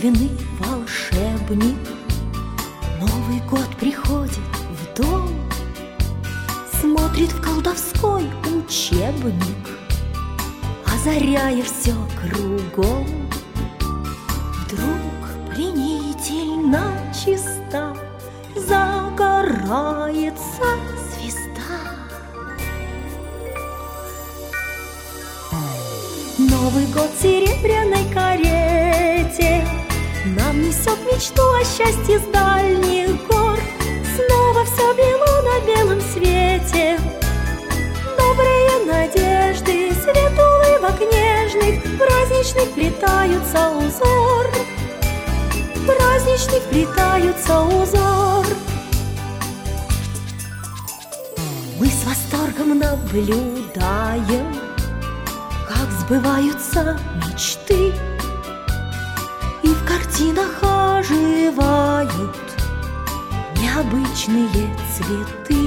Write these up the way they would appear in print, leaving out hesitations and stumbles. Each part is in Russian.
таинственный волшебник. Новый год приходит в дом, смотрит в колдовской учебник, озаряя все кругом. Вдруг пленительно чиста загорается звезда. Новый год в серебряной карете нам несет мечту о счастье с дальних гор. Снова все бело на белом свете, добрые надежды, свет улыбок нежных, праздничный вплетаются узор, праздничный вплетаются узор. Мы с восторгом наблюдаем, как сбываются мечты, и в картинах оживают необычные цветы.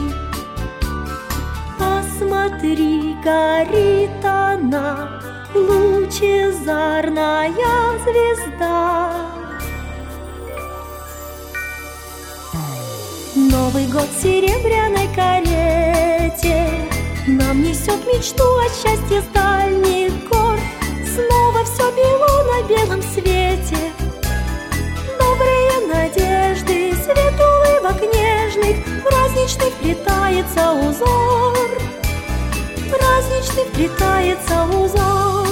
Посмотри, горит она, лучезарная звезда. Новый год в серебряной карете нам несет мечту о счастье с дальних гор. Снова все бело на белом свете, добрые надежды, свет улыбок нежных, праздничный вплетается узор, праздничный вплетается узор.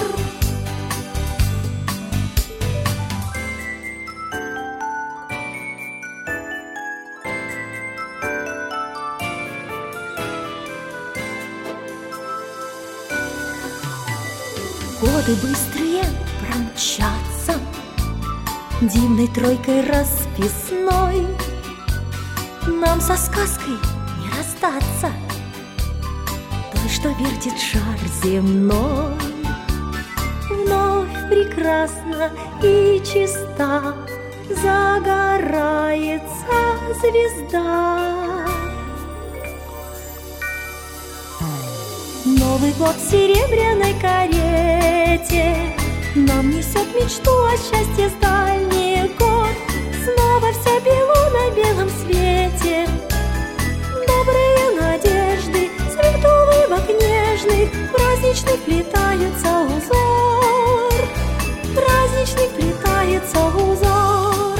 Годы быстрые промчатся дивной тройкой расписной. Нам со сказкой не расстаться, той, что вертит шар земной. Вновь прекрасна и чиста загорается звезда. Новый год в серебряной карете нам несет мечту о счастье с дальних гор. Снова все бело на белом свете, добрые надежды, свет улыбок нежных, праздничный вплетается узор, праздничный вплетается узор.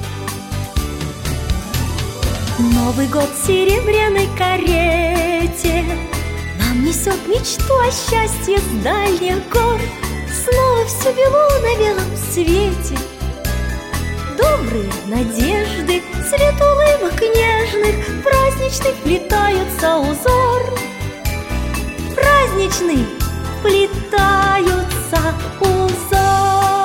Новый год в серебряной карете нам несет мечту о счастье с дальних гор. Снова все бело на белом свете, добрые надежды, цвет улыбок нежных, праздничный вплетаются узор, праздничный вплетаются узор.